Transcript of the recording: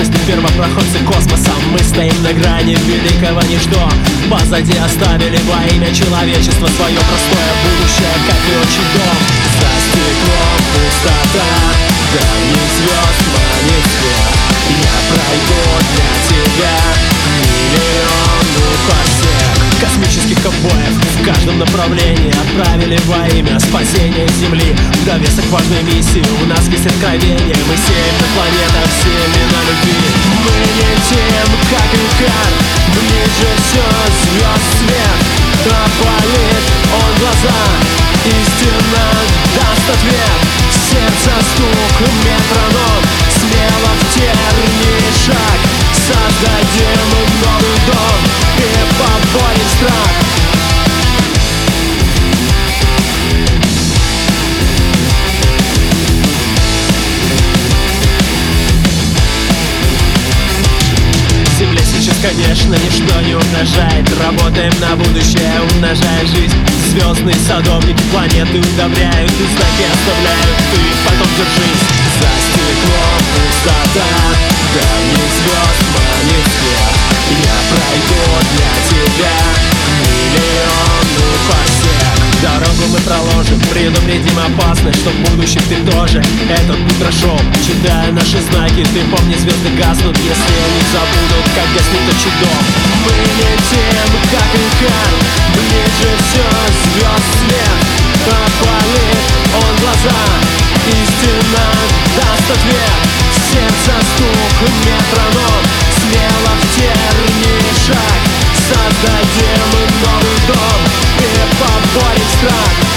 опасности, первопроходцы космоса. Мы стоим на грани великого ничто. Позади оставили во имя человечества свое простое будущее, как и отчий дом. За стеклом пустота, дальних звезд манит свет. Я пройду для тебя миллионы посек. Космических ковбоев в каждом направлении отправили во имя спасения Земли. В довесок важной миссии у нас есть откровение. Мы сеем на планетах семена любви. Мы летим, как Икар, ближе все звезд свет. Опалит он глаза, истина даст ответ. Сердце стук, метроном, смело в тернии шаг. Создадим новый дом и поборем страх. Земля сейчас, конечно, ничто не умножает. Работаем на будущее, умножая жизнь. Звездные садовники планеты удобряют и знаки оставляют. Ты потом держись. За стеклом пустота, дальних звезд манит свет. Я пройду для тебя миллионы посек. Дорогу мы проложим, предупредим опасность, чтоб в будущем ты тоже этот путь прошел. Читая наши знаки, ты помни, звезды гаснут, если они забудут, как гаснет отчий дом. Мы летим, как Икар, ближе все звезд свет. Опалит он глаза, истина даст ответ. Сердце стук, метроном, смело в тернии шаг. Создадим новый дом и поборем страх.